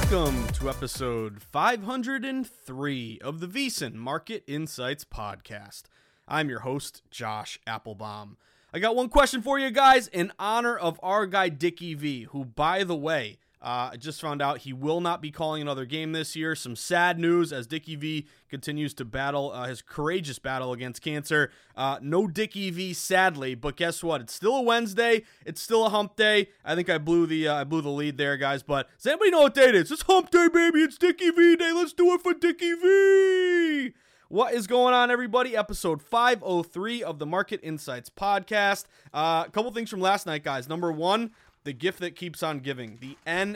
Welcome to episode 503 of the VSiN Market Insights podcast. I'm your host, Josh Applebaum. I got one question for you guys in honor of our guy Dickie V, who, by the way, I just found out he will not be calling another game this year. Some sad news as Dickie V continues to battle his courageous battle against cancer. No Dickie V, sadly, but guess what? It's still a Wednesday. It's still a hump day. I think I blew the lead there, guys. But does anybody know what day it is? It's hump day, baby. It's Dickie V day. Let's do it for Dickie V. What is going on, everybody? Episode 503 of the Market Insights podcast. A couple things from last night, guys. Number one, the gift that keeps on giving, the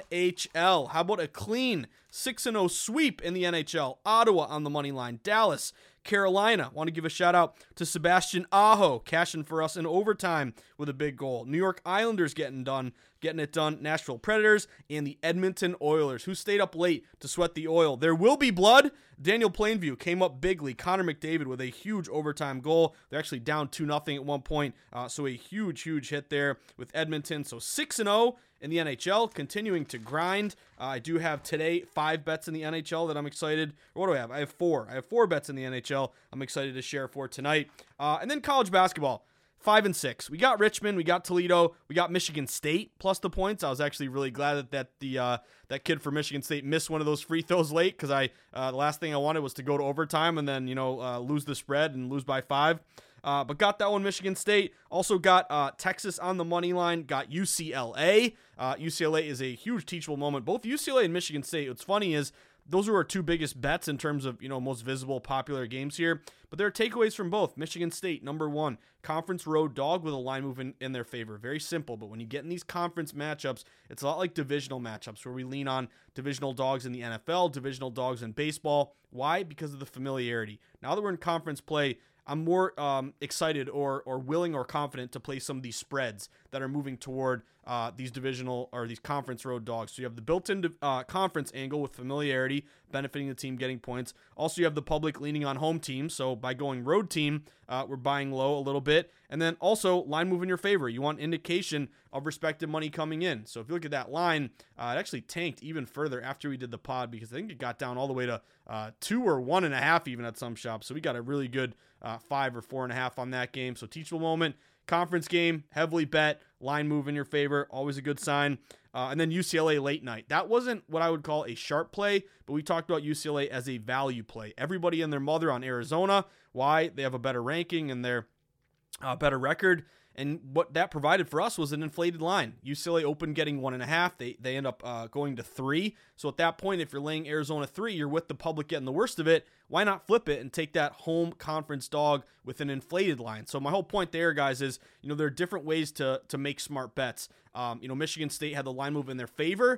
NHL. How about a clean 6-0 sweep in the NHL? Ottawa on the money line. Dallas, Carolina. Want to give a shout out to Sebastian Aho, cashing for us in overtime with a big goal. New York Islanders getting it done. Nashville Predators and the Edmonton Oilers, who stayed up late to sweat the oil. There will be blood. Daniel Plainview came up bigly. Connor McDavid with a huge overtime goal. They're actually down 2-0 at one point, so a huge hit there with Edmonton. So 6-0 in the NHL, continuing to grind. I do have today 5 bets in the NHL that I'm excited. Or what do I have? I have 4. I have 4 bets in the NHL I'm excited to share for tonight. And then college basketball. 5 and 6. We got Richmond, we got Toledo, we got Michigan State plus the points. I was actually really glad that that kid from Michigan State missed one of those free throws late, because the last thing I wanted was to go to overtime and then lose the spread and lose by 5. But got that one, Michigan State. Also got Texas on the money line. Got UCLA. UCLA is a huge teachable moment. Both UCLA and Michigan State. What's funny is those are our 2 biggest bets in terms of, most visible, popular games here. But there are takeaways from both. Michigan State, number 1, conference road dog with a line move in their favor. Very simple, but when you get in these conference matchups, it's a lot like divisional matchups where we lean on divisional dogs in the NFL, divisional dogs in baseball. Why? Because of the familiarity. Now that we're in conference play, I'm more excited or willing or confident to play some of these spreads that are moving toward these divisional or these conference road dogs. So you have the built-in conference angle with familiarity, benefiting the team getting points. Also, you have the public leaning on home team. So by going road team, we're buying low a little bit. And then also line move in your favor. You want indication of respective money coming in. So if you look at that line, it actually tanked even further after we did the pod, because I think it got down all the way to 2 or 1.5 even at some shops. So we got a really good 5 or 4.5 on that game. So teachable moment. Conference game, heavily bet, line move in your favor, always a good sign. And then UCLA late night. That wasn't what I would call a sharp play, but we talked about UCLA as a value play. Everybody and their mother on Arizona. Why? They have a better ranking and they're better record. And what that provided for us was an inflated line. UCLA opened getting 1.5. They end up going to 3. So at that point, if you're laying Arizona 3, you're with the public getting the worst of it. Why not flip it and take that home conference dog with an inflated line? So my whole point there, guys, is there are different ways to make smart bets. Michigan State had the line move in their favor.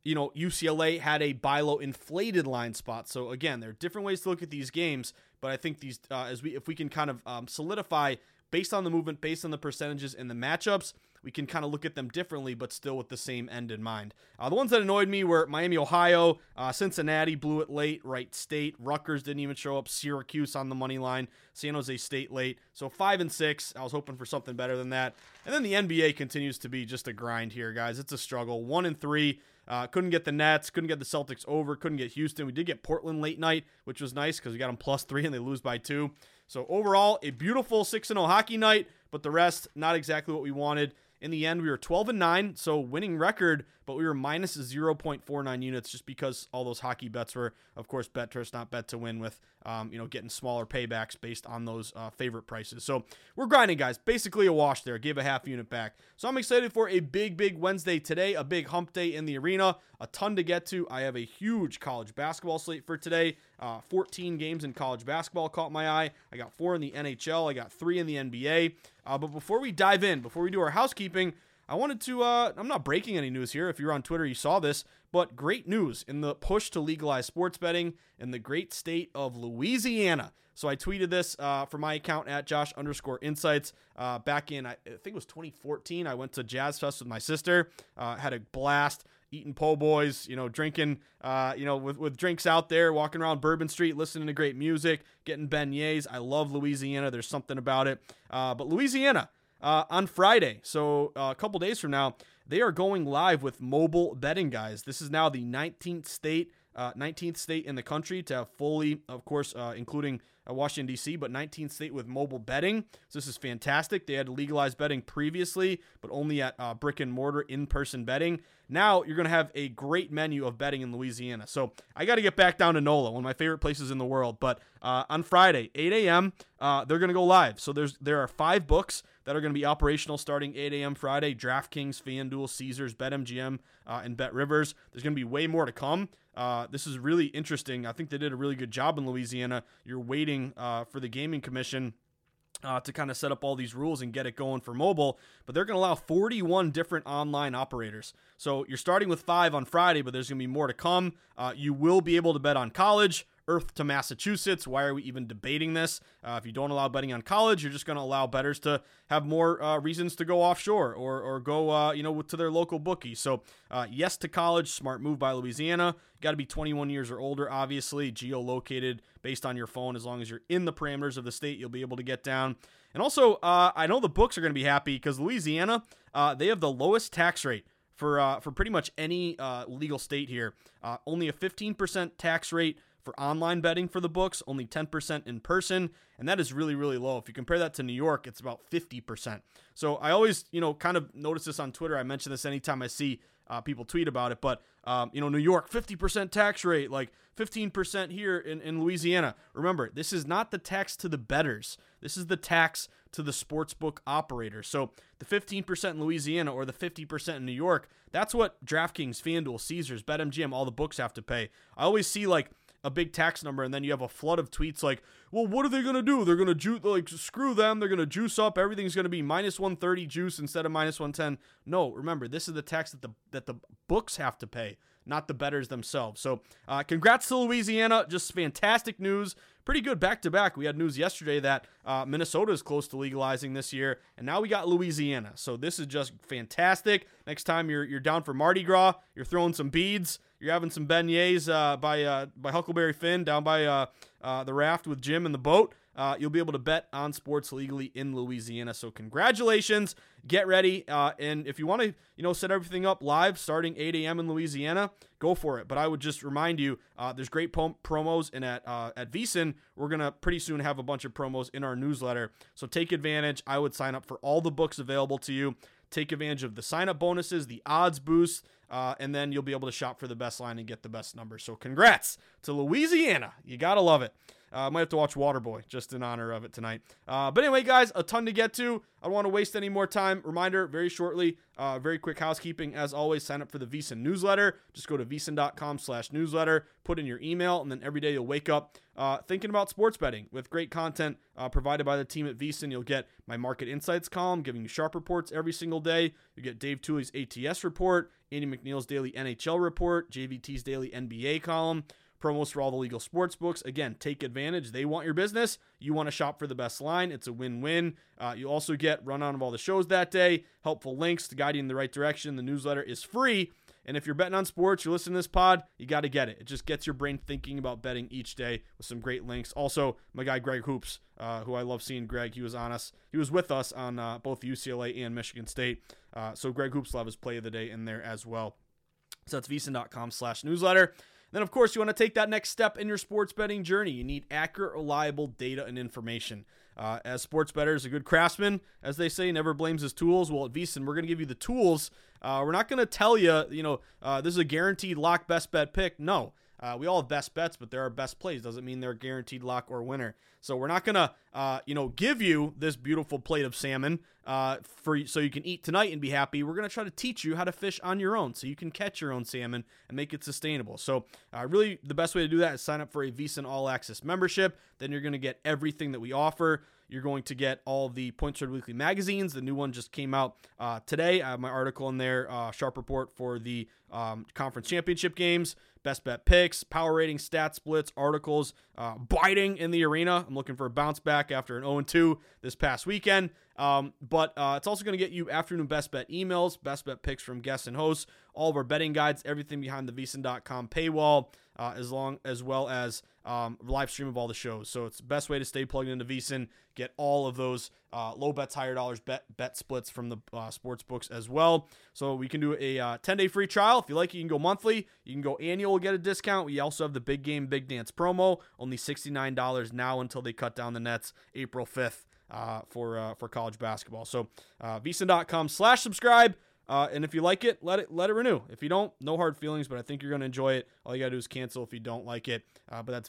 UCLA had a buy low inflated line spot. So again, there are different ways to look at these games. But I think these, if we can kind of solidify based on the movement, based on the percentages and the matchups, we can kind of look at them differently, but still with the same end in mind. The ones that annoyed me were Miami, Ohio, Cincinnati blew it late, Wright State, Rutgers didn't even show up, Syracuse on the money line, San Jose State late. So 5 and 6. I was hoping for something better than that. And then the NBA continues to be just a grind here, guys. It's a struggle. 1 and 3. Couldn't get the Nets, couldn't get the Celtics over, couldn't get Houston. We did get Portland late night, which was nice because we got them +3 and they lose by 2. So overall, a beautiful 6-0 hockey night, but the rest, not exactly what we wanted. In the end, we were 12-9, so winning record, but we were minus 0.49 units just because all those hockey bets were, of course, bet to not bet to win with, getting smaller paybacks based on those favorite prices. So we're grinding, guys. Basically a wash there. Gave a half unit back. So I'm excited for a big Wednesday today, a big hump day in the arena, a ton to get to. I have a huge college basketball slate for today. 14 games in college basketball caught my eye. I got 4 in the NHL. I got 3 in the NBA. But before we dive in, before we do our housekeeping, I wanted to, I'm not breaking any news here. If you're on Twitter, you saw this, but great news in the push to legalize sports betting in the great state of Louisiana. So I tweeted this from my account at Josh_Insights back in, I think it was 2014. I went to Jazz Fest with my sister, had a blast, eating po' boys, drinking, with drinks out there, walking around Bourbon Street, listening to great music, getting beignets. I love Louisiana. There's something about it. But Louisiana, on Friday, so a couple days from now, they are going live with mobile betting, guys. This is now the 19th state in the country to have fully, of course, including Washington, D.C., but 19th state with mobile betting. So this is fantastic. They had legalized betting previously, but only at brick and mortar in-person betting. Now you're going to have a great menu of betting in Louisiana. So I got to get back down to NOLA, one of my favorite places in the world. But on Friday, 8 a.m., they're going to go live. So there are 5 books that are going to be operational starting 8 a.m. Friday: DraftKings, FanDuel, Caesars, BetMGM, and BetRivers. There's going to be way more to come. This is really interesting. I think they did a really good job in Louisiana. You're waiting for the Gaming Commission to kind of set up all these rules and get it going for mobile, but they're going to allow 41 different online operators. So you're starting with 5 on Friday, but there's going to be more to come. You will be able to bet on college, Earth to Massachusetts. Why are we even debating this? If you don't allow betting on college, you're just going to allow bettors to have more reasons to go offshore or go to their local bookie. So yes to college, smart move by Louisiana. You got to be 21 years or older, obviously, geolocated based on your phone. As long as you're in the parameters of the state, you'll be able to get down. And also, I know the books are going to be happy because Louisiana, they have the lowest tax rate for pretty much any legal state here. Only a 15% tax rate for online betting for the books, only 10% in person, and that is really, really low. If you compare that to New York, it's about 50%. So I always, kind of notice this on Twitter. I mention this anytime I see people tweet about it, but, New York, 50% tax rate, like 15% here in Louisiana. Remember, this is not the tax to the bettors. This is the tax to the sportsbook operator. So the 15% in Louisiana or the 50% in New York, that's what DraftKings, FanDuel, Caesars, BetMGM, all the books have to pay. I always see a big tax number, and then you have a flood of tweets like, well, what are they going to do? They're going to screw them. They're going to juice up. Everything's going to be minus 130 juice instead of minus 110. No, remember, this is the tax that the books have to pay, not the bettors themselves. So congrats to Louisiana. Just fantastic news. Pretty good back-to-back. We had news yesterday that Minnesota is close to legalizing this year, and now we got Louisiana. So this is just fantastic. Next time you're down for Mardi Gras, you're throwing some beads, you're having some beignets by Huckleberry Finn down by the raft with Jim and the boat. You'll be able to bet on sports legally in Louisiana. So congratulations. Get ready. And if you want to, set everything up live starting 8 a.m. in Louisiana, go for it. But I would just remind you, there's great promos, and at VSiN, we're going to pretty soon have a bunch of promos in our newsletter. So take advantage. I would sign up for all the books available to you. Take advantage of the sign-up bonuses, the odds boost, and then you'll be able to shop for the best line and get the best numbers. So congrats to Louisiana. You got to love it. I might have to watch Waterboy just in honor of it tonight. But anyway, guys, a ton to get to. I don't want to waste any more time. Reminder, very shortly, very quick housekeeping. As always, sign up for the VSiN newsletter. Just go to vsin.com/newsletter, put in your email, and then every day you'll wake up thinking about sports betting with great content provided by the team at VSiN. You'll get my market insights column, giving you sharp reports every single day. You get Dave Tooley's ATS report, Andy McNeil's daily NHL report, JVT's daily NBA column, promos for all the legal sports books. Again, take advantage. They want your business. You want to shop for the best line. It's a win-win. You also get rundown of all the shows that day, helpful links to guide you in the right direction. The newsletter is free. And if you're betting on sports, you're listening to this pod, you got to get it. It just gets your brain thinking about betting each day with some great links. Also, my guy Greg Hoops, who I love seeing Greg. He was with us on both UCLA and Michigan State. So Greg Hoops will have his play of the day in there as well. So that's vsin.com/newsletter. Then, of course, you want to take that next step in your sports betting journey. You need accurate, reliable data and information. As sports bettors, a good craftsman, as they say, never blames his tools. Well, at VSiN, we're going to give you the tools. We're not going to tell you, this is a guaranteed lock best bet pick. No. We all have best bets, but there are best plays. Doesn't mean they're a guaranteed lock or winner. So we're not going to, give you this beautiful plate of salmon so you can eat tonight and be happy. We're going to try to teach you how to fish on your own so you can catch your own salmon and make it sustainable. So really the best way to do that is sign up for a VSiN All Access membership. Then you're going to get everything that we offer. You're going to get all of the Point Spread Weekly magazines. The new one just came out today. I have my article in there, sharp report for the conference championship games, best bet picks, power rating, stat splits, articles, biting in the arena. I'm looking for a bounce back after an 0-2 this past weekend. But it's also going to get you afternoon best bet emails, best bet picks from guests and hosts, all of our betting guides, everything behind the vsin.com paywall. as well as live stream of all the shows. So it's the best way to stay plugged into VSiN, get all of those low bets, higher dollars bet splits from the sports books as well. So we can do a 10-day free trial. If you like, you can go monthly. You can go annual, get a discount. We also have the Big Game Big Dance promo, only $69 now until they cut down the nets April 5th for college basketball. So VSiN.com/subscribe. And if you like it, let it renew. If you don't, no hard feelings, but I think you're going to enjoy it. All you got to do is cancel if you don't like it. But that's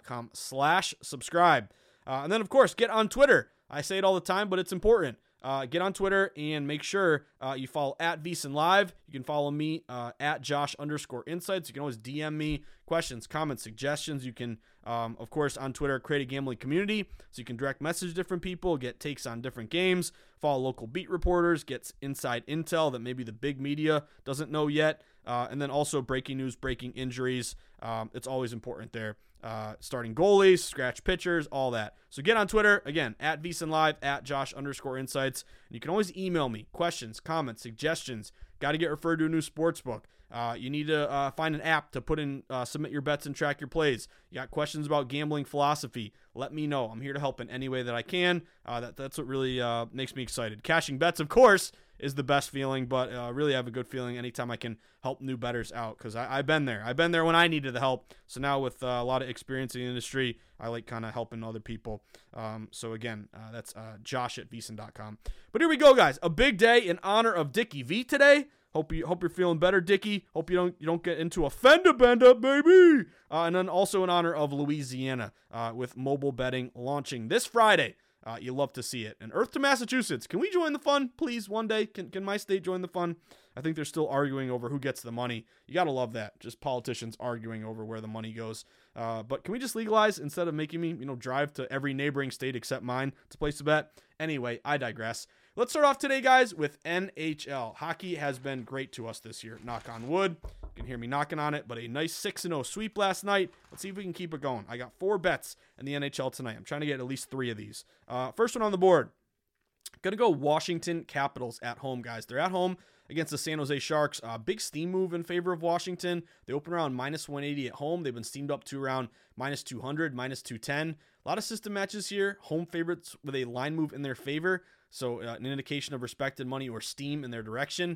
VSiN.com/subscribe. And then, of course, get on Twitter. I say it all the time, but it's important. Get on Twitter and make sure you follow at VSiN Live. You can follow me at Josh_Insights. You can always DM me questions, comments, suggestions. You can, of course, on Twitter, create a gambling community so you can direct message different people, get takes on different games, follow local beat reporters, get inside intel that maybe the big media doesn't know yet, and then also breaking news, breaking injuries. It's always important there. Starting goalies, scratch pitchers, all that. So get on Twitter, again, at VSiN Live, at Josh_Insights. And you can always email me questions, comments, suggestions. Got to get referred to a new sports book. You need to find an app to put in, submit your bets and track your plays. You got questions about gambling philosophy. Let me know. I'm here to help in any way that I can. That's what really makes me excited. Cashing bets, of course, is the best feeling, but really have a good feeling anytime I can help new bettors out because I've been there. I've been there when I needed the help. So now with a lot of experience in the industry, I like kind of helping other people. So again, that's Josh at VSiN.com. But here we go, guys. A big day in honor of Dickie V today. Hope you're feeling better, Dickie. Hope you don't get into a fender bender, baby. And then also in honor of Louisiana with mobile betting launching this Friday. You love to see it. And Earth to Massachusetts. Can we join the fun, please, one day? Can my state join the fun? I think they're still arguing over who gets the money. You got to love that. Just politicians arguing over where the money goes. But can we just legalize instead of making me, drive to every neighboring state except mine to place a bet? Anyway, I digress. Let's start off today, guys, with NHL. Hockey has been great to us this year. Knock on wood. You can hear me knocking on it, but a nice 6-0 sweep last night. Let's see if we can keep it going. I got 4 bets in the NHL tonight. I'm trying to get at least 3 of these. First one on the board. Going to go Washington Capitals at home, guys. They're at home against the San Jose Sharks. Big steam move in favor of Washington. They open around -180 at home. They've been steamed up to around -200, -210. A lot of system matches here. Home favorites with a line move in their favor. So an indication of respected money or steam in their direction.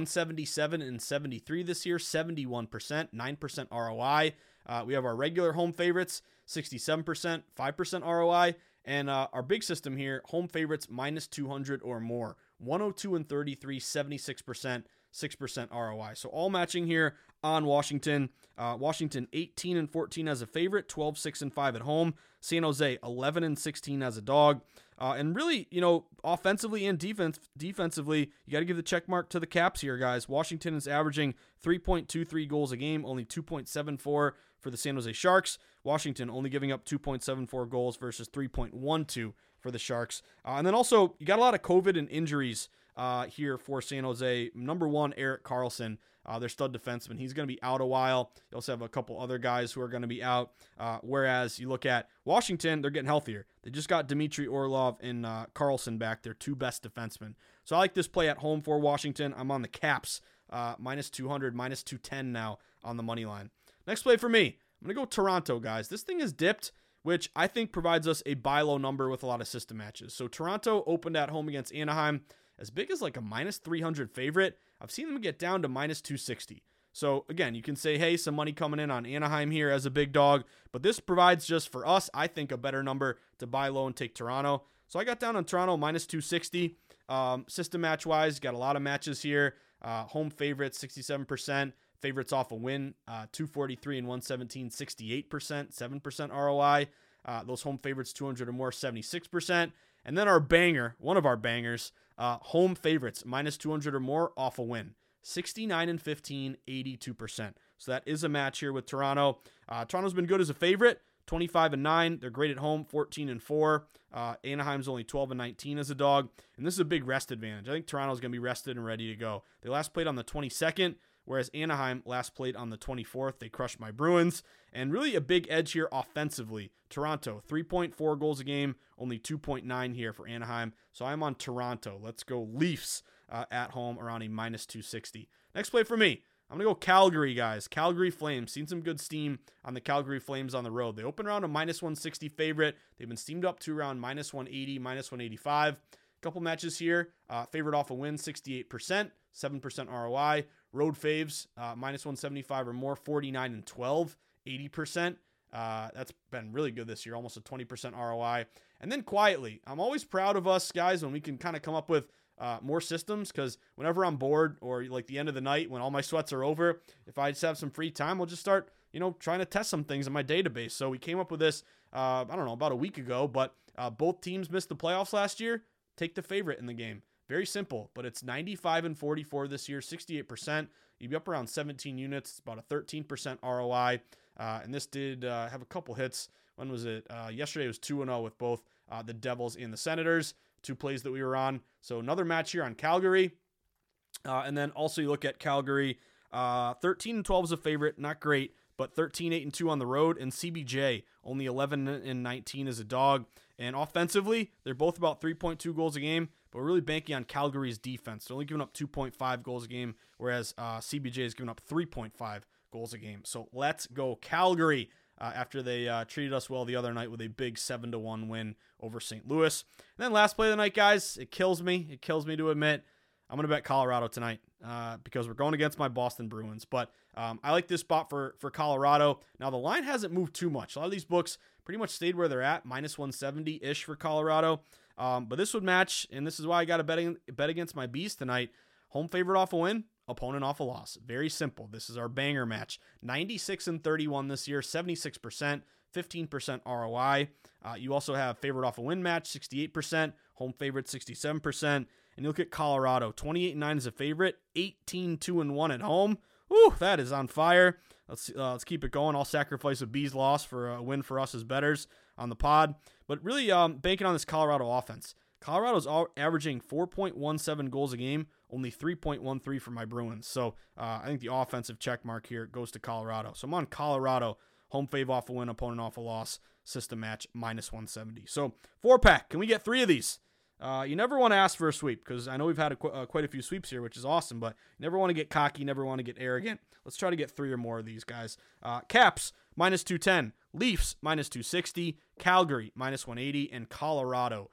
177 and 73 this year, 71%, 9% ROI. We have our regular home favorites, 67%, 5% ROI. And our big system here, home favorites -200 or more. 102 and 33, 76%, 6% ROI. So all matching here on Washington. Washington 18 and 14 as a favorite, 12, 6 and 5 at home. San Jose 11 and 16 as a dog. And really, offensively and defensively, you got to give the check mark to the Caps here, guys. Washington is averaging 3.23 goals a game, only 2.74 for the San Jose Sharks. Washington only giving up 2.74 goals versus 3.12 for the Sharks. And then also, you got a lot of COVID and injuries here for San Jose. Number 1, Erik Karlsson, their stud defenseman. He's going to be out a while. You also have a couple other guys who are going to be out. Whereas you look at Washington, they're getting healthier. They just got Dmitry Orlov and Karlsson back, their 2 best defensemen. So I like this play at home for Washington. I'm on the Caps, -200, -210 now on the money line. Next play for me, I'm going to go Toronto, guys. This thing is dipped, which I think provides us a buy low number with a lot of system matches. So Toronto opened at home against Anaheim as big as like a -300 favorite. I've seen them get down to -260. So again, you can say, hey, some money coming in on Anaheim here as a big dog, but this provides just for us, I think, a better number to buy low and take Toronto. So I got down on Toronto -260. System match wise, got a lot of matches here. Home favorites, 67%. Favorites off a win, 243 and 117, 68%, 7% ROI. Those home favorites, 200 or more, 76%. And then our banger, one of our bangers, home favorites, -200 or more off a win, 69 and 15, 82%. So that is a match here with Toronto. Toronto's been good as a favorite, 25 and 9. They're great at home, 14 and 4. Anaheim's only 12 and 19 as a dog. And this is a big rest advantage. I think Toronto's going to be rested and ready to go. They last played on the 22nd. Whereas Anaheim last played on the 24th. They crushed my Bruins. And really a big edge here offensively. Toronto, 3.4 goals a game, only 2.9 here for Anaheim. So I'm on Toronto. Let's go Leafs at home around a -260. Next play for me. I'm going to go Calgary, guys. Calgary Flames. Seen some good steam on the Calgary Flames on the road. They open around a -160 favorite. They've been steamed up to around -180, -185. Couple matches here. Favorite off a win, 68%, 7% ROI. Road faves, -175 or more, 49 and 12, 80%. That's been really good this year, almost a 20% ROI. And then quietly, I'm always proud of us guys when we can kind of come up with more systems, because whenever I'm bored or like the end of the night when all my sweats are over, if I just have some free time, we'll just start, trying to test some things in my database. So we came up with this, I don't know, about a week ago, but both teams missed the playoffs last year. Take the favorite in the game. Very simple, but it's 95 and 44 this year, 68%. You'd be up around 17 units. It's about a 13% ROI. And this did have a couple hits. When was it? Yesterday it was 2-0 with both the Devils and the Senators, 2 plays that we were on. So another match here on Calgary. And then also you look at Calgary, 13 and 12 is a favorite, not great, but 13, 8 and 2 on the road. And CBJ, only 11 and 19 as a dog. And offensively, they're both about 3.2 goals a game, but we're really banking on Calgary's defense. They're only giving up 2.5 goals a game, whereas CBJ is giving up 3.5 goals a game. So let's go Calgary after they treated us well the other night with a big 7-1 win over St. Louis. And then last play of the night, guys, it kills me. It kills me to admit. I'm going to bet Colorado tonight because we're going against my Boston Bruins. But I like this spot for Colorado. Now, the line hasn't moved too much. A lot of these books pretty much stayed where they're at, -170-ish for Colorado. But this would match, and this is why I got to bet against my Bees tonight. Home favorite off a win, opponent off a loss. Very simple. This is our banger match. 96 and 31 this year, 76%, 15% ROI. You also have favorite off a win match, 68%, home favorite, 67%. And you look at Colorado, 28 and 9 as a favorite, 18 2-1 at home. Woo, that is on fire. Let's keep it going. I'll sacrifice a Bees loss for a win for us as bettors on the pod. But really banking on this Colorado offense. Colorado's averaging 4.17 goals a game, only 3.13 for my Bruins. So I think the offensive check mark here goes to Colorado. So I'm on Colorado, home fave off a win, opponent off a loss, system match, -170. So 4-pack. Can we get 3 of these? You never want to ask for a sweep, because I know we've had quite a few sweeps here, which is awesome, but you never want to get cocky, never want to get arrogant. Let's try to get 3 or more of these, guys. Caps, -210. Leafs, -260. Calgary, -180. And Colorado,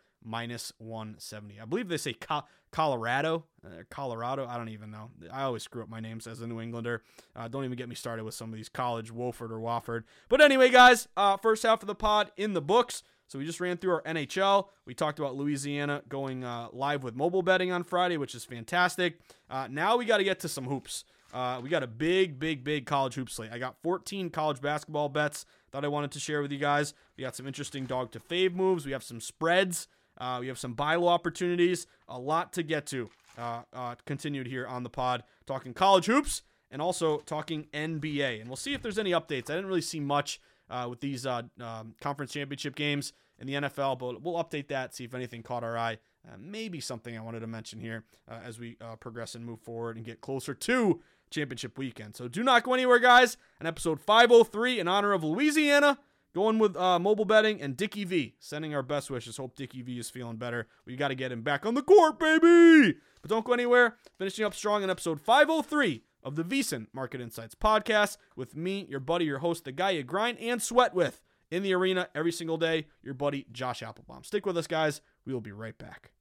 -170. I believe they say Colorado. Colorado, I don't even know. I always screw up my names as a New Englander. Don't even get me started with some of these college, Wofford or Wofford. But anyway, guys, first half of the pod in the books. So we just ran through our NHL. We talked about Louisiana going live with mobile betting on Friday, which is fantastic. Now we got to get to some hoops. We got a big college hoop slate. I got 14 college basketball bets that I wanted to share with you guys. We got some interesting dog to fave moves. We have some spreads. We have some buy low opportunities. A lot to get to. Continued here on the pod, talking college hoops and also talking NBA. And we'll see if there's any updates. I didn't really see much with these conference championship games in the NFL, but we'll update that, see if anything caught our eye. Maybe something I wanted to mention here as we progress and move forward and get closer to championship weekend. So do not go anywhere, guys. In episode 503, in honor of Louisiana, going with mobile betting, and Dickie V, sending our best wishes. Hope Dickie V is feeling better. We got to get him back on the court, baby! But don't go anywhere. Finishing up strong in episode 503 of the VSiN Market Insights podcast with me, your buddy, your host, the guy you grind and sweat with in the arena every single day, your buddy, Josh Applebaum. Stick with us, guys. We will be right back.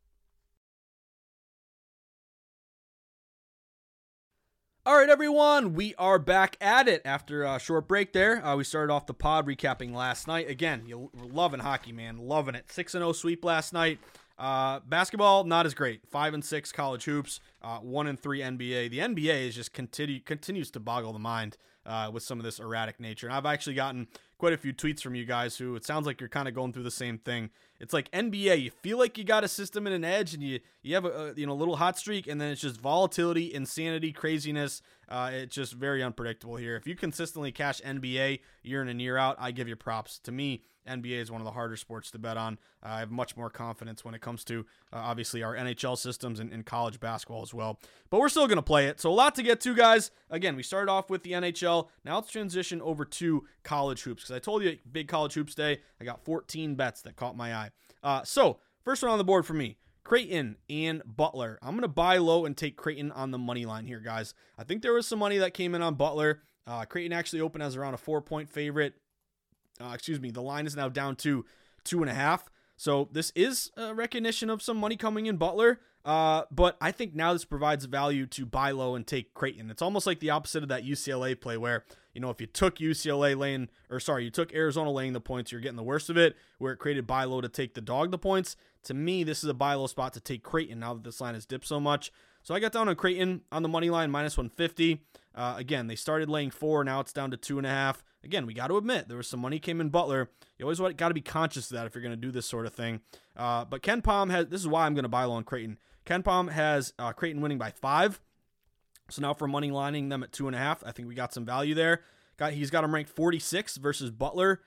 All right, everyone, we are back at it after a short break there. We started off the pod recapping last night. Again, you're loving hockey, man. Loving it. 6-0 sweep last night. Basketball, not as great. 5-6 college hoops, 1-3 NBA. The NBA is just continues to boggle the mind with some of this erratic nature. And I've actually gotten quite a few tweets from you guys who it sounds like you're kind of going through the same thing. It's like NBA, you feel like you got a system and an edge, and you have a little hot streak, and then it's just volatility, insanity, craziness. It's just very unpredictable here. If you consistently cash NBA year in and year out, I give you props. To me, NBA is one of the harder sports to bet on. I have much more confidence when it comes to, obviously, our NHL systems and college basketball as well. But we're still going to play it. So a lot to get to, guys. Again, we started off with the NHL. Now let's transition over to college hoops, because I told you, big college hoops day. I got 14 bets that caught my eye. So first one on the board for me, Creighton and Butler. I'm going to buy low and take Creighton on the money line here, guys. I think there was some money that came in on Butler. Creighton actually opened as around a 4-point favorite. The line is now down to 2.5. So this is a recognition of some money coming in Butler. But I think now this provides value to buy low and take Creighton. It's almost like the opposite of that UCLA play where, if you took you took Arizona laying the points, you're getting the worst of it, where it created buy low to take the dog the points. To me, this is a buy low spot to take Creighton now that this line has dipped so much. So I got down on Creighton on the money line, minus 150. Again, they started laying 4. Now it's down to 2.5. Again, we got to admit, there was some money came in Butler. You always got to be conscious of that if you're going to do this sort of thing. But Ken Pom this is why I'm going to buy low on Creighton. Ken Pom has Creighton winning by 5. So now for money lining them at 2.5, I think we got some value there. He's got them ranked 46 versus Butler,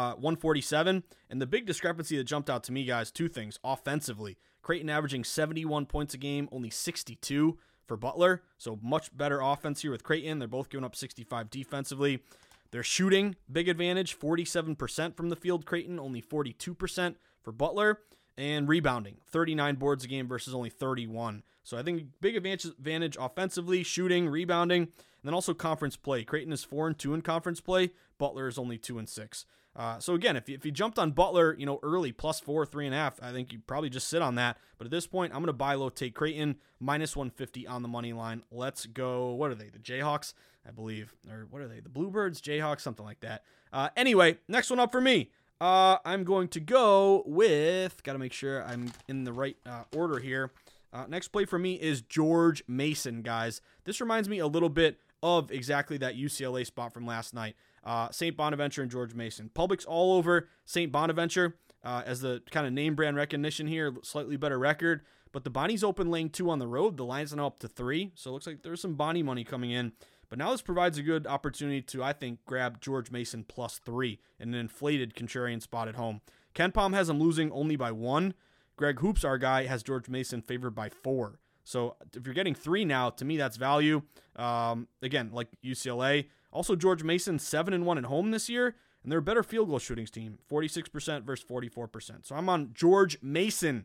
147. And the big discrepancy that jumped out to me, guys, 2 things. Offensively, Creighton averaging 71 points a game, only 62 for Butler. So much better offense here with Creighton. They're both giving up 65 defensively. Their shooting, big advantage, 47% from the field. Creighton, only 42% for Butler. And rebounding, 39 boards a game versus only 31. So I think big advantage offensively, shooting, rebounding, and then also conference play. Creighton is 4-2 in conference play. Butler is only 2-6. So again, if you jumped on Butler, early, +4, 3.5, I think you probably just sit on that. But at this point, I'm going to buy low, take Creighton, minus 150 on the money line. Let's go. What are they? The Jayhawks, I believe. Or what are they? The Bluebirds, Jayhawks, something like that. Anyway, next one up for me. I'm going to go with, got to make sure I'm in the right order here. Next play for me is George Mason, guys. This reminds me a little bit of exactly that UCLA spot from last night. St. Bonaventure and George Mason. Public's all over St. Bonaventure as the kind of name brand recognition here, slightly better record. But the Bonnie's open laying 2 on the road. The line's now up to 3. So it looks like there's some Bonnie money coming in. But now this provides a good opportunity to, I think, grab George Mason +3 in an inflated contrarian spot at home. Ken Pom has him losing only by 1. Greg Hoops, our guy, has George Mason favored by 4. So if you're getting 3 now, to me, that's value. Again, like UCLA. Also, George Mason, 7-1 at home this year, and they're a better field goal shooting team, 46% versus 44%. So I'm on George Mason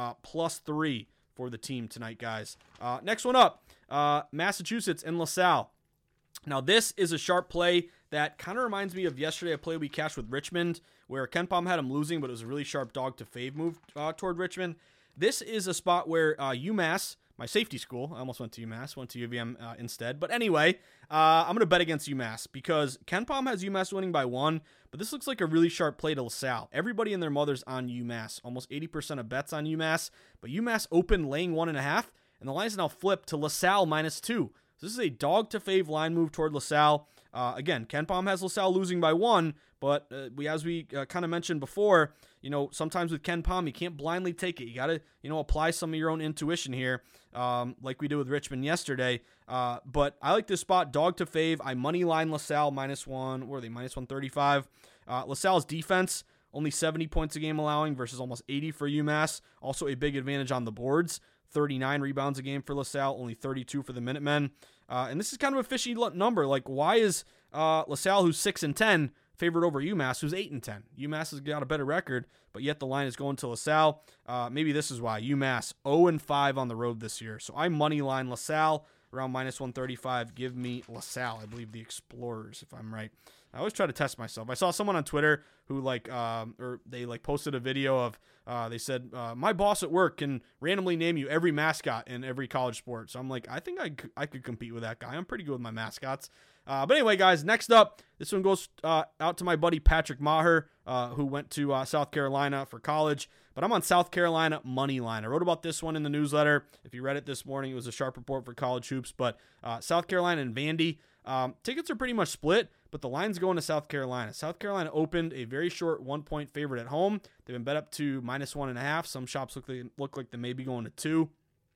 +3 for the team tonight, guys. Next one up, Massachusetts and LaSalle. Now, this is a sharp play that kind of reminds me of yesterday, a play we cashed with Richmond, where Ken Pom had him losing, but it was a really sharp dog to fave move toward Richmond. This is a spot where UMass, my safety school, I almost went to UMass, went to UVM instead. But anyway, I'm going to bet against UMass because Ken Pom has UMass winning by 1, but this looks like a really sharp play to LaSalle. Everybody and their mother's on UMass. Almost 80% of bets on UMass, but UMass opened laying 1.5, and the line is now flipped to LaSalle -2. This is a dog to fave line move toward LaSalle. Again, Ken Pom has LaSalle losing by 1, but as we kind of mentioned before, sometimes with Ken Pom, you can't blindly take it. You got to, apply some of your own intuition here, like we did with Richmond yesterday. But I like this spot, dog to fave. I money line LaSalle -1. Where are they? -135. LaSalle's defense, only 70 points a game allowing versus almost 80 for UMass. Also a big advantage on the boards. 39 rebounds a game for LaSalle, only 32 for the Minutemen. And this is kind of a fishy number. Like, why is LaSalle, who's 6-10, favored over UMass, who's 8-10? UMass has got a better record, but yet the line is going to LaSalle. Maybe this is why. UMass 0-5 on the road this year. So I money line LaSalle around -135. Give me LaSalle. I believe the Explorers, if I'm right. I always try to test myself. I saw someone on Twitter who they posted a video of, they said, my boss at work can randomly name you every mascot in every college sport. So I'm like, I think I could compete with that guy. I'm pretty good with my mascots. But anyway, guys, next up, this one goes out to my buddy Patrick Maher, who went to South Carolina for college. But I'm on South Carolina money line. I wrote about this one in the newsletter. If you read it this morning, it was a sharp report for college hoops. But South Carolina and Vandy, tickets are pretty much split, but the line's going to South Carolina. South Carolina opened a very short 1-point favorite at home. They've been bet up to -1.5. Some shops look like they may be going to 2.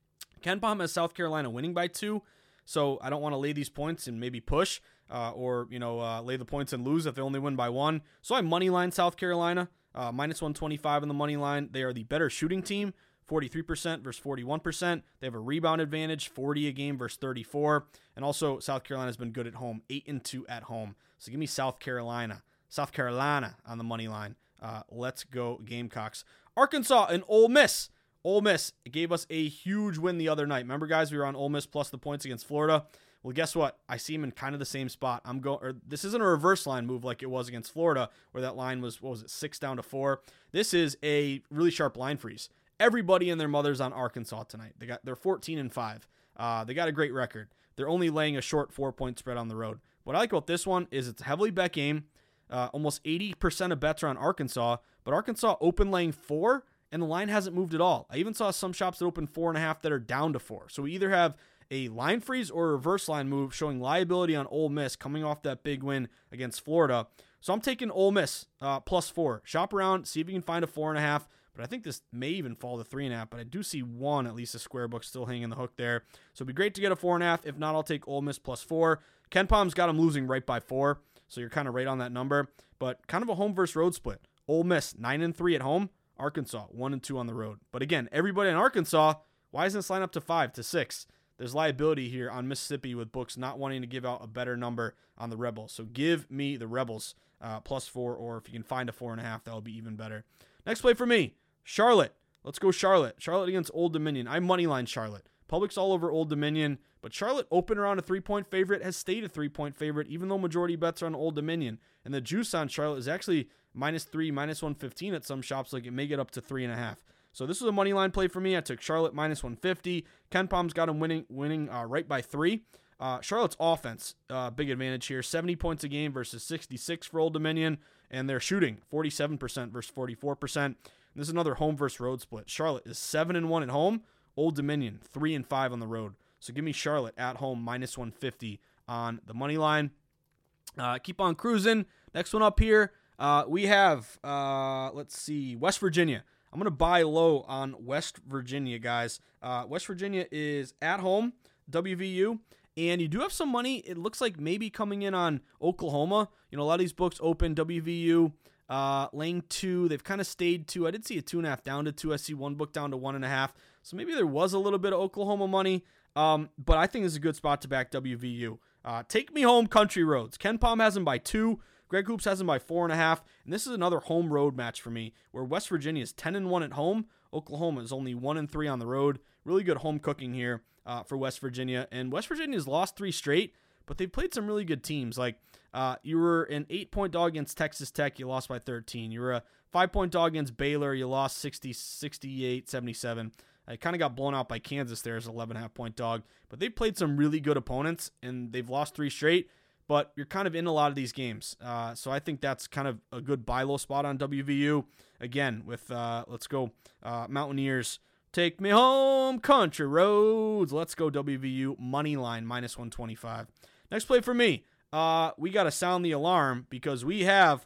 Ken Pom has South Carolina winning by 2. So I don't want to lay these points and maybe push or lay the points and lose if they only win by 1. So I money line South Carolina, -125 in the money line. They are the better shooting team, 43% versus 41%. They have a rebound advantage, 40 a game versus 34. And also South Carolina has been good at home, 8-2 at home. So give me South Carolina on the money line. Let's go Gamecocks. Arkansas and Ole Miss. Ole Miss gave us a huge win the other night. Remember, guys, we were on Ole Miss plus the points against Florida. Well, guess what? I see him in kind of the same spot. This isn't a reverse line move like it was against Florida, where that line was, 6 down to 4. This is a really sharp line freeze. Everybody and their mother's on Arkansas tonight. They're 14-5. They got a great record. They're only laying a short 4-point spread on the road. What I like about this one is it's a heavily bet game. Almost 80% of bets are on Arkansas, but Arkansas open laying 4, and the line hasn't moved at all. I even saw some shops that open 4.5 that are down to 4. So we either have a line freeze or a reverse line move showing liability on Ole Miss coming off that big win against Florida. So I'm taking Ole Miss plus 4. Shop around, see if you can find a 4.5. But I think this may even fall to 3.5. But I do see one, at least a square book, still hanging the hook there. So it'd be great to get a 4.5. If not, I'll take Ole Miss plus 4. KenPom's got them losing right by 4. So you're kind of right on that number. But kind of a home versus road split. Ole Miss 9-3 at home. Arkansas 1-2 on the road. But again, everybody in Arkansas, why isn't this line up to 5 to 6? There's liability here on Mississippi with books not wanting to give out a better number on the Rebels. So give me the Rebels plus 4, or if you can find a 4.5, that would be even better. Next play for me, Charlotte. Let's go Charlotte. Charlotte against Old Dominion. I moneyline Charlotte. Public's all over Old Dominion, but Charlotte opened around a 3-point favorite, has stayed a 3-point favorite, even though majority bets are on Old Dominion. And the juice on Charlotte is actually -3, -115 at some shops. Like it may get up to 3.5. So this was a money line play for me. I took Charlotte -150. KenPom's got him winning right by 3. Charlotte's offense, big advantage here. 70 points a game versus 66 for Old Dominion. And they're shooting 47% versus 44%. And this is another home versus road split. Charlotte is 7-1 at home. Old Dominion 3-5 on the road. So give me Charlotte at home -150 on the money line. Keep on cruising. Next one up here, we have, let's see, West Virginia. I'm going to buy low on West Virginia, guys. West Virginia is at home, WVU, and you do have some money. It looks like maybe coming in on Oklahoma. You know, a lot of these books open WVU, laying 2. They've kind of stayed 2. I did see a 2.5 down to 2. I see one book down to 1.5. So maybe there was a little bit of Oklahoma money, but I think this is a good spot to back WVU. Take me home, Country Roads. KenPom has them by 2. Greg Hoops has them by 4.5, and this is another home road match for me, where West Virginia is 10-1 at home. Oklahoma is only 1-3 on the road. Really good home cooking here for West Virginia, and West Virginia's lost 3 straight, but they've played some really good teams. Like you were an 8-point dog against Texas Tech, you lost by 13. You were a 5-point dog against Baylor, you lost 68-77. I kind of got blown out by Kansas there as an 11.5-point dog, but they've played some really good opponents, and they've lost 3 straight. But you're kind of in a lot of these games. So I think that's kind of a good buy low spot on WVU. Again, with, let's go, Mountaineers. Take me home, Country Roads. Let's go WVU, money line, -125. Next play for me. We got to sound the alarm because we have,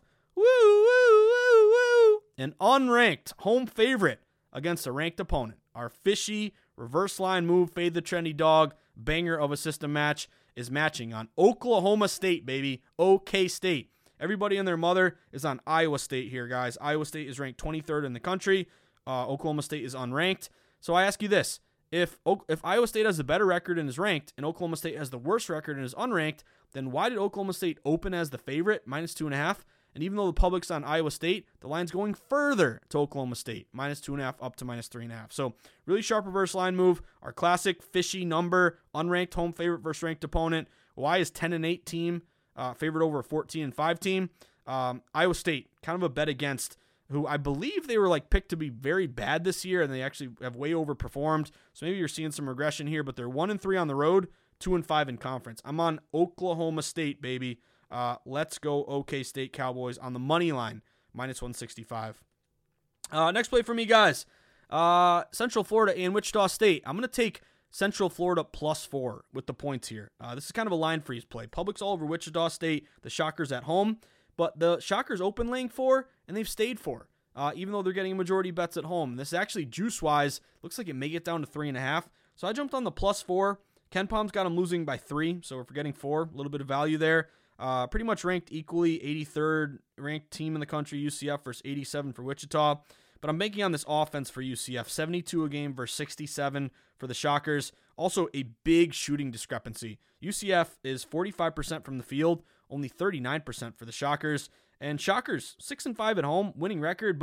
an unranked home favorite against a ranked opponent. Our fishy reverse line move, fade the trendy dog, banger of a system match is matching on Oklahoma State, baby. OK State. Everybody and their mother is on Iowa State here, guys. Iowa State is ranked 23rd in the country. Oklahoma State is unranked. So I ask you this. If Iowa State has a better record and is ranked, and Oklahoma State has the worst record and is unranked, then why did Oklahoma State open as the favorite, -2.5? And even though the public's on Iowa State, the line's going further to Oklahoma State, -2.5 up to -3.5. So really sharp reverse line move. Our classic fishy number, unranked home favorite versus ranked opponent. Why is 10-8 team favored over a 14-5 team? Iowa State, kind of a bet against, who I believe they were like picked to be very bad this year, and they actually have way overperformed. So maybe you're seeing some regression here, but they're 1-3 on the road, 2-5 in conference. I'm on Oklahoma State, baby. Let's go OK State Cowboys on the money line, -165. Next play for me, guys. Central Florida and Wichita State. I'm going to take Central Florida +4 with the points here. This is kind of a line freeze play. Public's all over Wichita State. The Shockers at home. But the Shockers open laying 4, and they've stayed 4, even though they're getting majority bets at home. This is actually juice-wise, looks like it may get down to 3.5. So I jumped on the +4. KenPom's got them losing by 3, so if we're getting 4, a little bit of value there. Pretty much ranked equally, 83rd ranked team in the country, UCF, versus 87 for Wichita. But I'm banking on this offense for UCF, 72 a game versus 67 for the Shockers. Also a big shooting discrepancy. UCF is 45% from the field, only 39% for the Shockers. And Shockers, 6-5 at home, winning record, but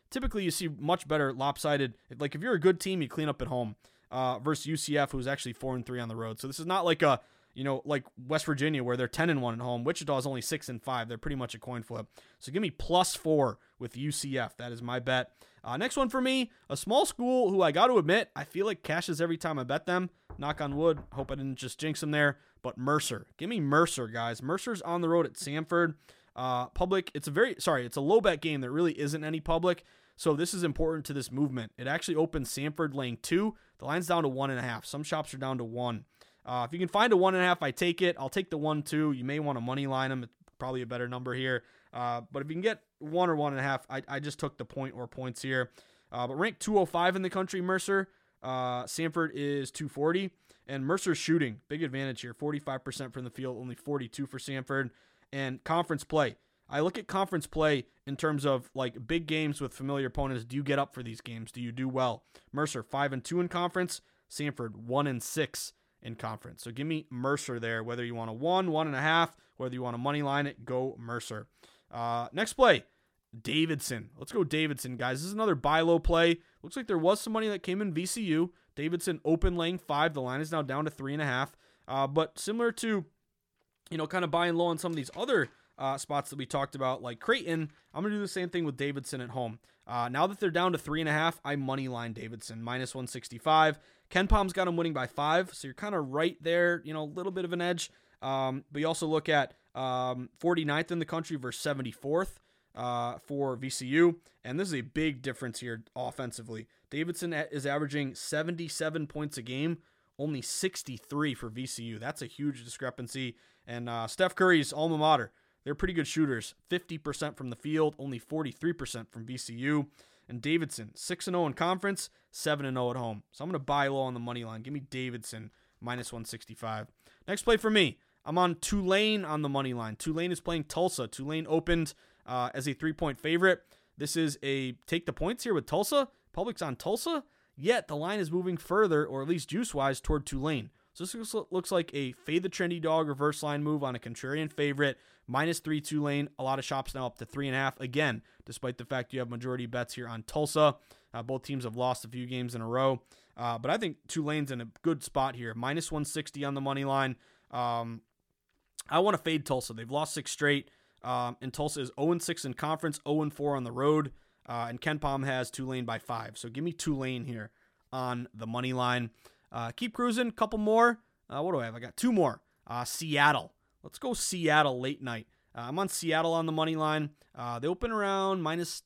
typically you see much better lopsided. Like if you're a good team, you clean up at home versus UCF, who's actually 4-3 on the road. So this is not like like West Virginia where they're 10-1 at home. Wichita is only 6-5. They're pretty much a coin flip. So give me +4 with UCF. That is my bet. Next one for me, a small school who I got to admit, I feel like cashes every time I bet them. Knock on wood. Hope I didn't just jinx them there. But Mercer. Give me Mercer, guys. Mercer's on the road at Samford. Public, it's a low bet game. There really isn't any public. So this is important to this movement. It actually opens Samford laying 2. The line's down to 1.5. Some shops are down to 1. If you can find a 1.5, I take it. I'll take the 1, 2. You may want to money line them. It's probably a better number here. But if you can get 1 or 1.5, I just took the point or points here. But ranked 205 in the country, Mercer. Samford is 240. And Mercer's shooting, big advantage here. 45% from the field, only 42 for Samford. And conference play. I look at conference play in terms of like big games with familiar opponents. Do you get up for these games? Do you do well? Mercer 5-2 in conference. Samford 1-6 in conference. So give me Mercer there. Whether you want a 1, 1.5, whether you want to money line it, go Mercer. Next play, Davidson. Let's go Davidson, guys. This is another buy low play. Looks like there was some money that came in VCU. Davidson open laying 5. The line is now down to 3.5. But similar to, kind of buying low on some of these other spots that we talked about, like Creighton, I'm going to do the same thing with Davidson at home. Now that they're down to 3.5, I money line Davidson, -165. KenPom's got them winning by 5, so you're kind of right there, a little bit of an edge. But you also look at 49th in the country versus 74th for VCU, and this is a big difference here offensively. Davidson is averaging 77 points a game, only 63 for VCU. That's a huge discrepancy. And Steph Curry's alma mater, they're pretty good shooters. 50% from the field, only 43% from VCU. And Davidson, 6-0 in conference, 7-0 at home. So I'm going to buy low on the money line. Give me Davidson, -165. Next play for me, I'm on Tulane on the money line. Tulane is playing Tulsa. Tulane opened as a 3-point favorite. This is a take the points here with Tulsa. Public's on Tulsa, yet the line is moving further, or at least juice-wise, toward Tulane. So this looks like a fade the trendy dog reverse line move on a contrarian favorite. -3 Tulane. A lot of shops now up to 3.5. Again, despite the fact you have majority bets here on Tulsa. Both teams have lost a few games in a row. But I think Tulane's in a good spot here. -160 on the money line. I want to fade Tulsa. They've lost 6 straight. And Tulsa is 0-6 in conference, 0-4 on the road. And KenPom has Tulane by 5. So give me Tulane here on the money line. Keep cruising. Couple more. What do I have? I got 2 more. Seattle. Let's go Seattle late night. I'm on Seattle on the money line. They open around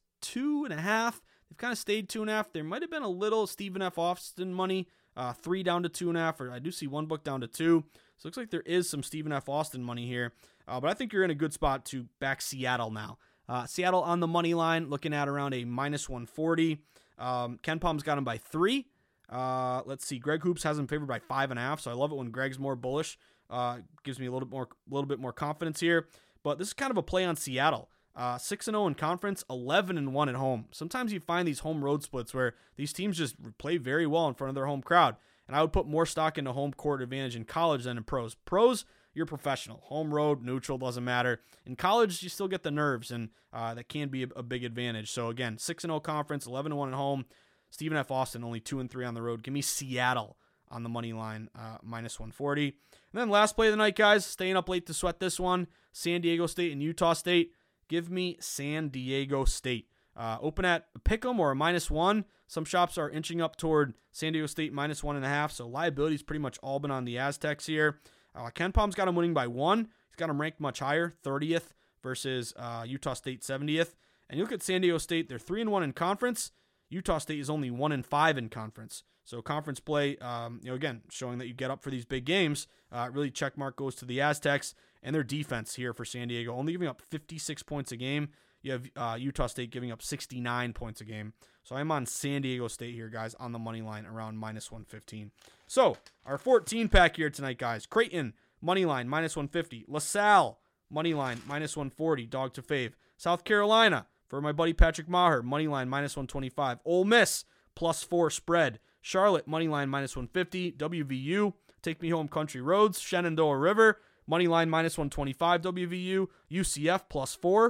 -2.5. They've kind of stayed 2.5. There might have been a little Stephen F. Austin money. 3 down to 2.5. Or I do see one book down to 2. So it looks like there is some Stephen F. Austin money here. But I think you're in a good spot to back Seattle now. Seattle on the money line, looking at around a -140. KenPom's got him by 3. Let's see. Greg Hoops has him favored by 5.5. So I love it when Greg's more bullish. Gives me a little bit more confidence here. But this is kind of a play on Seattle. 6-0 in conference, 11-1 at home. Sometimes you find these home road splits where these teams just play very well in front of their home crowd. And I would put more stock into home court advantage in college than in pros. Pros, you're professional. Home, road, neutral, doesn't matter. In college, you still get the nerves, and that can be a big advantage. So again, 6-0 conference, 11-1 at home. Stephen F. Austin, only 2-3 on the road. Give me Seattle on the money line, -140. And then last play of the night, guys, staying up late to sweat this one, San Diego State and Utah State. Give me San Diego State. Open at a pick'em or a -1. Some shops are inching up toward San Diego State -1.5, so liability's pretty much all been on the Aztecs here. KenPom's got him winning by 1. He's got him ranked much higher, 30th versus Utah State 70th. And you look at San Diego State, they're 3-1 in conference. Utah State is only 1-5 in conference. So conference play, again, showing that you get up for these big games. Really check mark goes to the Aztecs and their defense here for San Diego, only giving up 56 points a game. You have Utah State giving up 69 points a game. So I'm on San Diego State here, guys, on the money line around -115. So our 14-pack here tonight, guys. Creighton, money line, -150. LaSalle, money line, -140. Dog to fave. South Carolina, for my buddy Patrick Maher, money line, -125. Ole Miss, +4 spread. Charlotte, money line, -150. WVU, take me home country roads. Shenandoah River, money line, -125. WVU. UCF, +4.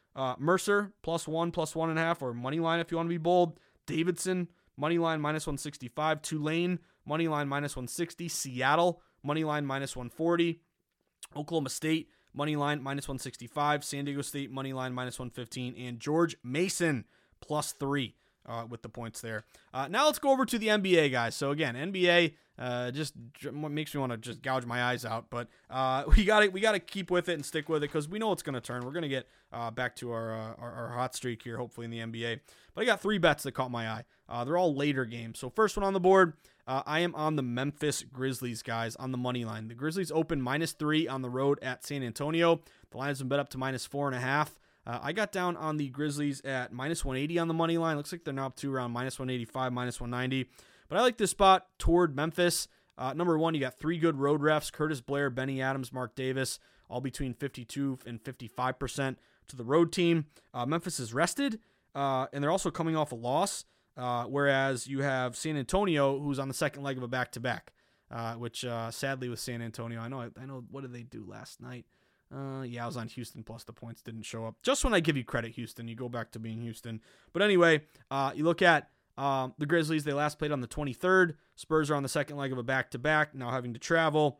Mercer, +1, +1.5, or money line if you want to be bold. Davidson, money line, -165. Tulane, money line, -160. Seattle, money line, -140. Oklahoma State, money line, -165. San Diego State, money line, -115. And George Mason, +3. With the points there. Now let's go over to the NBA, guys. So again, NBA just makes me want to just gouge my eyes out, but we gotta keep with it and stick with it because we know it's gonna turn. We're gonna get back to our hot streak here, hopefully in the NBA. But I got 3 bets that caught my eye. They're all later games. So first one on the board, I am on the Memphis Grizzlies, guys, on the money line. The Grizzlies open -3 on the road at San Antonio. The line has been bet up to -4.5. I got down on the Grizzlies at -180 on the money line. Looks like they're now up to around -185, -190. But I like this spot toward Memphis. Number one, you got 3 good road refs: Curtis Blair, Benny Adams, Mark Davis, all between 52 and 55% to the road team. Memphis is rested, and they're also coming off a loss, whereas you have San Antonio, who's on the second leg of a back-to-back, which sadly with San Antonio, I know. What did they do last night? Yeah, I was on Houston plus the points, didn't show up. Just when I give you credit, Houston, you go back to being Houston. But anyway, you look at the Grizzlies, they last played on the 23rd. Spurs are on the second leg of a back-to-back, now having to travel.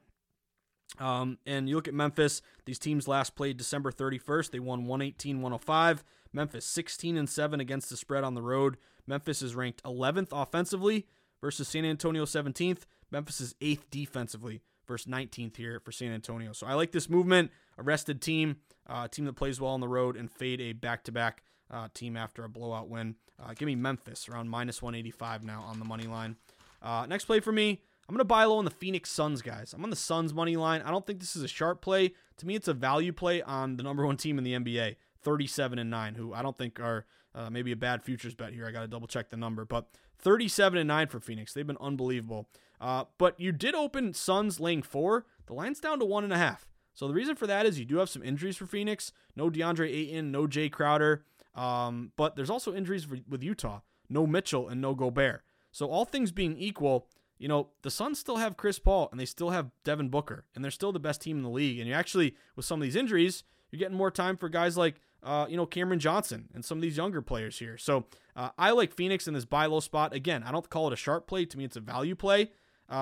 And you look at Memphis, these teams last played December 31st. They won 118-105. Memphis 16-7 against the spread on the road. Memphis is ranked 11th offensively versus San Antonio 17th. Memphis is 8th defensively versus 19th here for San Antonio. So I like this movement. A rested team, a team that plays well on the road, and fade a back-to-back team after a blowout win. Give me Memphis around -185 now on the money line. Next play for me, I'm going to buy low on the Phoenix Suns, guys. I'm on the Suns money line. I don't think this is a sharp play. To me, it's a value play on the number 1 team in the NBA, 37-9, who I don't think are maybe a bad futures bet here. I got to double-check the number. But 37-9 for Phoenix. They've been unbelievable. But you did open Suns laying 4. The line's down to 1.5. So the reason for that is you do have some injuries for Phoenix. No DeAndre Ayton, no Jay Crowder. But there's also injuries with Utah. No Mitchell and no Gobert. So all things being equal, the Suns still have Chris Paul and they still have Devin Booker. And they're still the best team in the league. And you actually, with some of these injuries, you're getting more time for guys like, Cameron Johnson and some of these younger players here. So I like Phoenix in this buy low spot. Again, I don't call it a sharp play. To me, it's a value play.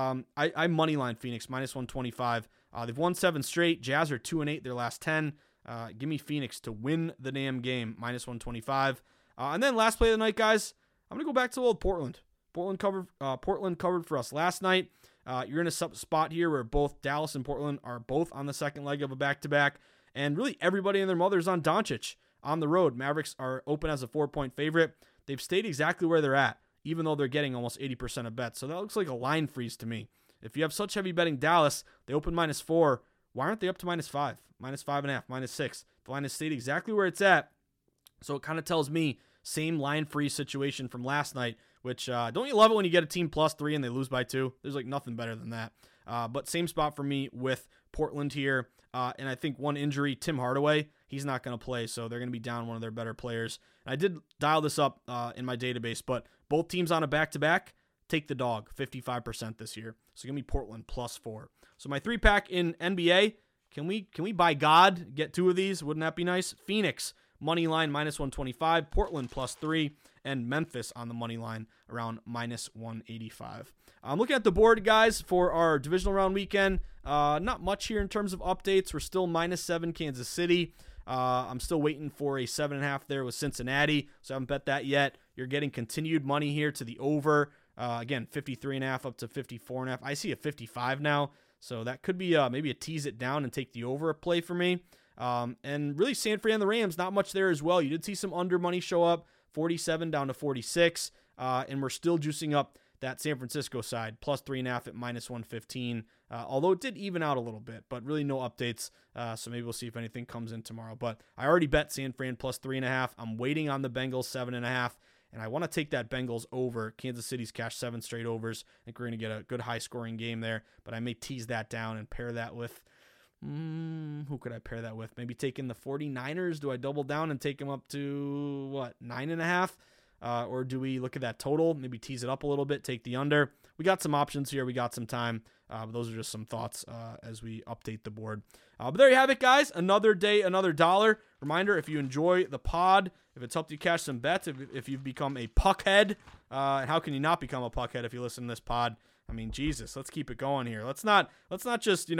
I moneyline Phoenix -125. They've won 7 straight. Jazz are 2-8 their last 10. Give me Phoenix to win the damn game, -125. And then last play of the night, guys, I'm going to go back to old Portland. Portland covered for us last night. You're in a spot here where both Dallas and Portland are both on the second leg of a back-to-back. And really everybody and their mother is on Doncic on the road. Mavericks are open as a 4-point favorite. They've stayed exactly where they're at, even though they're getting almost 80% of bets. So that looks like a line freeze to me. If you have such heavy betting Dallas, they open -4. Why aren't they up to -5, -5.5, -6? The line has stayed exactly where it's at. So it kind of tells me same line freeze situation from last night, which don't you love it when you get a team +3 and they lose by 2? There's like nothing better than that. But same spot for me with Portland here. And I think one injury, Tim Hardaway, he's not going to play, so they're going to be down one of their better players. And I did dial this up in my database, but both teams on a back-to-back, take the dog, 55% this year. So give me Portland +4. So my 3-pack in NBA, can we by God get 2 of these? Wouldn't that be nice? Phoenix, money line -125, Portland +3, and Memphis on the money line around -185. I'm looking at the board, guys, for our divisional round weekend. Not much here in terms of updates. We're still -7 Kansas City. I'm still waiting for a 7.5 there with Cincinnati, so I haven't bet that yet. You're getting continued money here to the over. Again, 53.5 up to 54.5. I see a 55 now, so that could be maybe a tease it down and take the over play for me. And really, San Fran and the Rams, not much there as well. You did see some under money show up, 47 down to 46, and we're still juicing up that San Francisco side, +3.5 at -115, although it did even out a little bit, but really no updates, so maybe we'll see if anything comes in tomorrow. But I already bet San Fran +3.5. I'm waiting on the Bengals 7.5, and I want to take that Bengals over. Kansas City's cashed 7 straight overs. I think we're going to get a good high-scoring game there, but I may tease that down and pair that with, who could I pair that with? Maybe taking the 49ers. Do I double down and take them up to, 9.5? Or do we look at that total, maybe tease it up a little bit, take the under? We got some options here. We got some time. But those are just some thoughts as we update the board. But there you have it, guys. Another day, another dollar. reminder, if you enjoy the pod, if it's helped you cash some bets, if you've become a puckhead, and how can you not become a puckhead if you listen to this pod? I mean, Jesus, let's keep it going here. Let's not just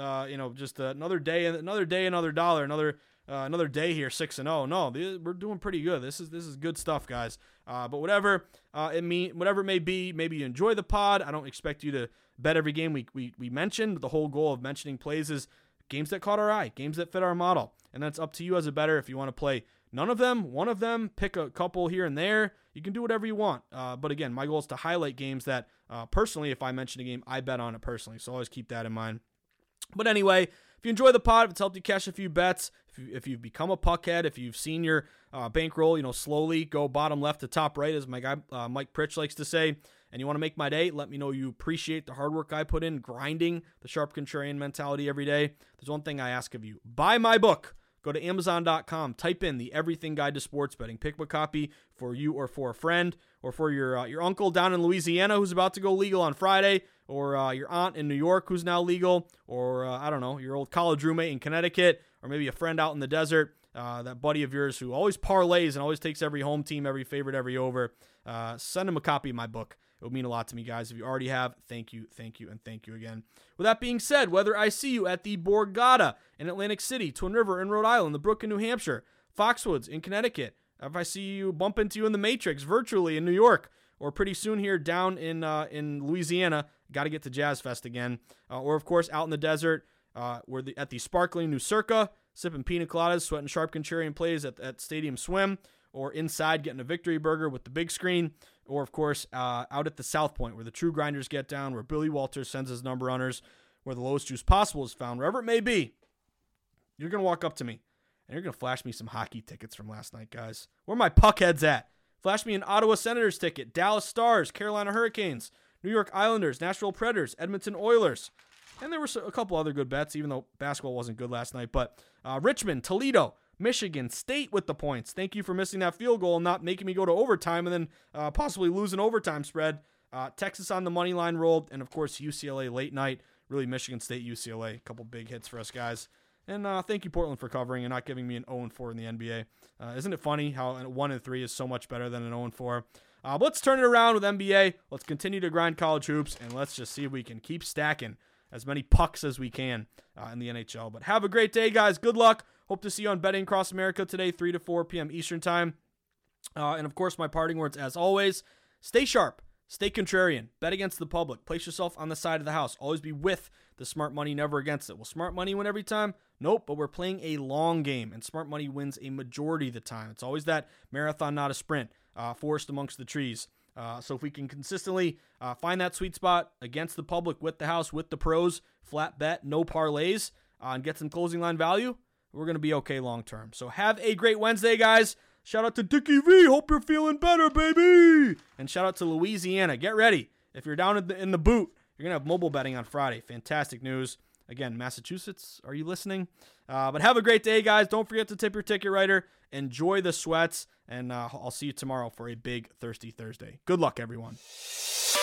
just another day, another dollar, another day here, 6-0. No, we're doing pretty good. This is good stuff, guys. But whatever it may be, maybe you enjoy the pod. I don't expect you to bet every game we mentioned. The whole goal of mentioning plays is games that caught our eye, games that fit our model, and that's up to you as a bettor. If you want to play none of them, one of them, pick a couple here and there. You can do whatever you want. But again, my goal is to highlight games that, personally, if I mention a game, I bet on it personally. So always keep that in mind. But anyway, if you enjoy the pod, if it's helped you cash a few bets, if you've become a puckhead, if you've seen your bankroll, slowly go bottom left to top right, as my guy Mike Pritch likes to say, and you want to make my day, let me know you appreciate the hard work I put in, grinding the sharp contrarian mentality every day. There's one thing I ask of you. Buy my book. Go to Amazon.com, type in the Everything Guide to Sports Betting. Pick a copy for you or for a friend or for your uncle down in Louisiana who's about to go legal on Friday, or your aunt in New York who's now legal, or, your old college roommate in Connecticut, or maybe a friend out in the desert, that buddy of yours who always parlays and always takes every home team, every favorite, every over. Send him a copy of my book. It would mean a lot to me, guys. If you already have, thank you, and thank you again. With that being said, whether I see you at the Borgata in Atlantic City, Twin River in Rhode Island, the Brook in New Hampshire, Foxwoods in Connecticut, if I see you, bump into you in the Matrix virtually in New York, or pretty soon here down in Louisiana, got to get to Jazz Fest again, or of course out in the desert, we're at the sparkling New Circa, sipping pina coladas, sweating sharp contrarian plays at Stadium Swim, or inside getting a victory burger with the big screen, or of course out at the South Point where the true grinders get down, where Billy Walters sends his number runners, where the lowest juice possible is found, wherever it may be. You're going to walk up to me and you're going to flash me some hockey tickets from last night, guys. Where are my puckheads at? Flash me an Ottawa Senators ticket, Dallas Stars, Carolina Hurricanes, New York Islanders, Nashville Predators, Edmonton Oilers. And there were a couple other good bets, even though basketball wasn't good last night. But Richmond, Toledo, Michigan State with the points. Thank you for missing that field goal and not making me go to overtime and then possibly lose an overtime spread. Texas on the money line rolled. And, of course, UCLA late night. Really, Michigan State, UCLA. A couple big hits for us guys. And thank you, Portland, for covering and not giving me an 0-4 in the NBA. Isn't it funny how 1-3 is so much better than an 0-4? But let's turn it around with NBA. Let's continue to grind college hoops, and let's just see if we can keep stacking as many pucks as we can in the NHL. But have a great day, guys. Good luck. Hope to see you on Betting Across America today, 3 to 4 p.m. Eastern Time. And, of course, my parting words, as always, stay sharp. Stay contrarian. Bet against the public. Place yourself on the side of the house. Always be with the smart money, never against it. Will smart money win every time? Nope, but we're playing a long game, and smart money wins a majority of the time. It's always that marathon, not a sprint, forest amongst the trees. So if we can consistently find that sweet spot against the public, with the house, with the pros, flat bet, no parlays, and get some closing line value, we're going to be okay long term. So have a great Wednesday, guys. Shout out to Dickie V. Hope you're feeling better, baby. And shout out to Louisiana. Get ready. If you're down in the boot, you're going to have mobile betting on Friday. Fantastic news. Again, Massachusetts, are you listening? But have a great day, guys. Don't forget to tip your ticket writer. Enjoy the sweats. And I'll see you tomorrow for a big Thirsty Thursday. Good luck, everyone.